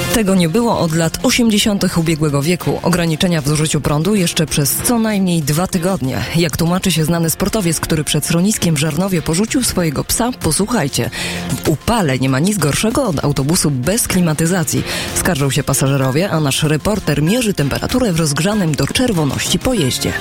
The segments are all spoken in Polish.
Tego nie było od lat 80. ubiegłego wieku. Ograniczenia w zużyciu prądu jeszcze przez co najmniej 2 tygodnie. Jak tłumaczy się znany sportowiec, który przed schroniskiem w Żarnowie porzucił swojego psa, posłuchajcie. W upale nie ma nic gorszego od autobusu bez klimatyzacji. Skarżą się pasażerowie, a nasz reporter mierzy temperaturę w rozgrzanym do czerwoności pojeździe.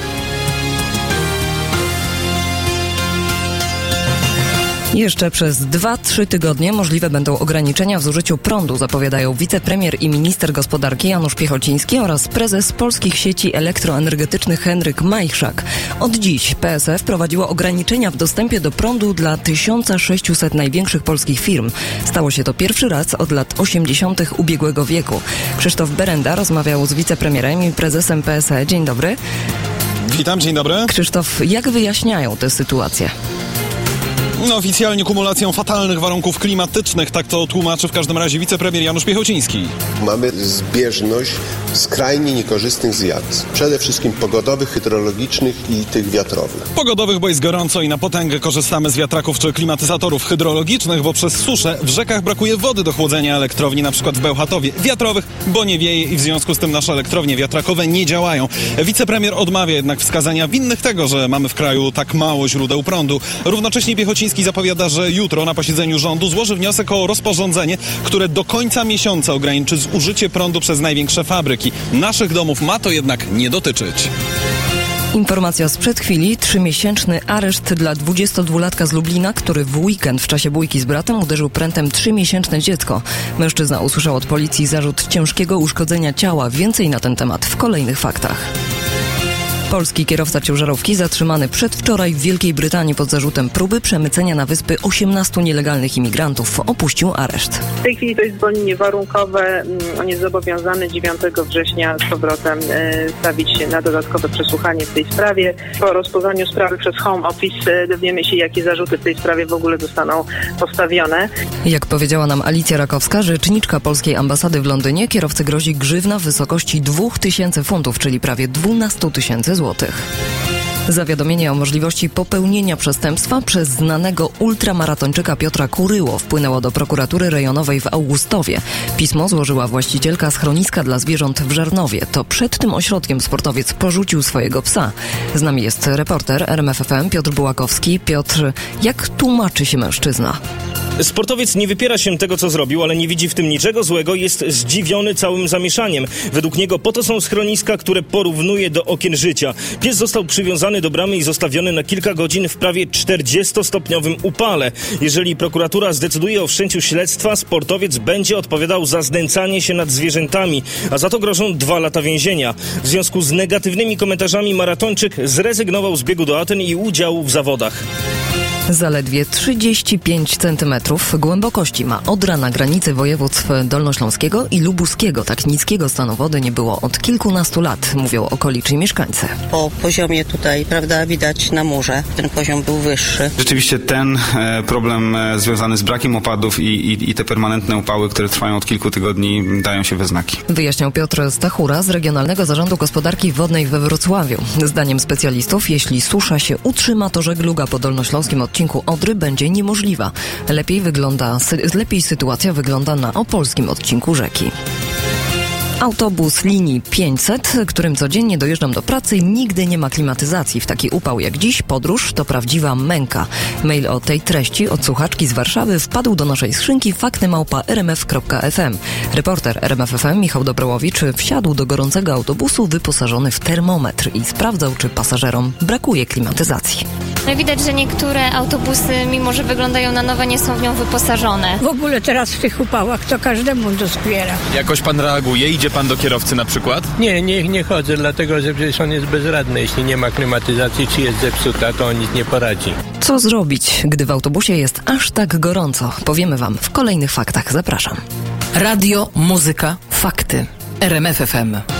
Jeszcze przez 2-3 tygodnie możliwe będą ograniczenia w zużyciu prądu, zapowiadają wicepremier i minister gospodarki Janusz Piechociński oraz prezes polskich sieci elektroenergetycznych Henryk Majchrzak. Od dziś PSE wprowadziło ograniczenia w dostępie do prądu dla 1600 największych polskich firm. Stało się to pierwszy raz od lat 80. ubiegłego wieku. Krzysztof Berenda rozmawiał z wicepremierem i prezesem PSE. Dzień dobry. Witam, dzień dobry. Krzysztof, jak wyjaśniają tę sytuację? Oficjalnie kumulacją fatalnych warunków klimatycznych, tak to tłumaczy w każdym razie wicepremier Janusz Piechociński. Mamy zbieżność skrajnie niekorzystnych zjawisk. Przede wszystkim pogodowych, hydrologicznych i tych wiatrowych. Pogodowych, bo jest gorąco i na potęgę korzystamy z wiatraków czy klimatyzatorów hydrologicznych, bo przez suszę w rzekach brakuje wody do chłodzenia elektrowni, na przykład w Bełchatowie. Wiatrowych, bo nie wieje i w związku z tym nasze elektrownie wiatrakowe nie działają. Wicepremier odmawia jednak wskazania winnych tego, że mamy w kraju tak mało źródeł prądu. Równocześnie Piechociński zapowiada, że jutro na posiedzeniu rządu złoży wniosek o rozporządzenie, które do końca miesiąca ograniczy zużycie prądu przez największe fabryki. Naszych domów ma to jednak nie dotyczyć. Informacja sprzed chwili. 3-miesięczny areszt dla 22-latka z Lublina, który w weekend w czasie bójki z bratem uderzył prętem 3-miesięczne dziecko. Mężczyzna usłyszał od policji zarzut ciężkiego uszkodzenia ciała. Więcej na ten temat w kolejnych faktach. Polski kierowca ciężarówki zatrzymany przedwczoraj w Wielkiej Brytanii pod zarzutem próby przemycenia na wyspy 18 nielegalnych imigrantów opuścił areszt. W tej chwili to jest zwolnienie warunkowe. On jest zobowiązany 9 września z powrotem stawić się na dodatkowe przesłuchanie w tej sprawie. Po rozpoznaniu sprawy przez Home Office dowiemy się, jakie zarzuty w tej sprawie w ogóle zostaną postawione. Jak powiedziała nam Alicja Rakowska, rzeczniczka polskiej ambasady w Londynie, kierowcy grozi grzywna w wysokości 2000 funtów, czyli prawie 12 000 złotych. Zawiadomienie o możliwości popełnienia przestępstwa przez znanego ultramaratończyka Piotra Kuryło wpłynęło do prokuratury rejonowej w Augustowie. Pismo złożyła właścicielka schroniska dla zwierząt w Żarnowie. To przed tym ośrodkiem sportowiec porzucił swojego psa. Z nami jest reporter RMF FM Piotr Bułakowski. Piotr, jak tłumaczy się mężczyzna? Sportowiec nie wypiera się tego, co zrobił, ale nie widzi w tym niczego złego. Jest zdziwiony całym zamieszaniem. Według niego po to są schroniska, które porównuje do okien życia. Pies został przywiązany do bramy i zostawiony na kilka godzin w prawie 40-stopniowym upale. Jeżeli prokuratura zdecyduje o wszczęciu śledztwa, sportowiec będzie odpowiadał za znęcanie się nad zwierzętami, a za to grożą 2 lata więzienia. W związku z negatywnymi komentarzami maratończyk zrezygnował z biegu do Aten i udziału w zawodach. Zaledwie 35 cm głębokości ma Odra na granicy województw dolnośląskiego i lubuskiego. Tak niskiego stanu wody nie było od kilkunastu lat, mówią okoliczni mieszkańcy. Po poziomie tutaj, prawda, widać na murze, ten poziom był wyższy. Rzeczywiście ten problem związany z brakiem opadów i te permanentne upały, które trwają od kilku tygodni, dają się we znaki. Wyjaśniał Piotr Stachura z Regionalnego Zarządu Gospodarki Wodnej we Wrocławiu. Zdaniem specjalistów, jeśli susza się utrzyma, to żegluga po dolnośląskim odcinku Odry będzie niemożliwa. Lepiej sytuacja wygląda na opolskim odcinku rzeki. Autobus linii 500, którym codziennie dojeżdżam do pracy, nigdy nie ma klimatyzacji. W taki upał jak dziś podróż to prawdziwa męka. Mail o tej treści od słuchaczki z Warszawy wpadł do naszej skrzynki fakty@rmf.fm. Reporter RMF FM Michał Dobrołowicz wsiadł do gorącego autobusu wyposażony w termometr i sprawdzał, czy pasażerom brakuje klimatyzacji. Widać, że niektóre autobusy, mimo że wyglądają na nowe, nie są w nią wyposażone. W ogóle teraz w tych upałach to każdemu doskwiera. Jakoś pan reaguje? Idzie pan do kierowcy na przykład? Nie chodzę, dlatego że przecież on jest bezradny. Jeśli nie ma klimatyzacji, czy jest zepsuta, to on nic nie poradzi. Co zrobić, gdy w autobusie jest aż tak gorąco? Powiemy wam w kolejnych faktach. Zapraszam. Radio, muzyka, fakty. RMF FM.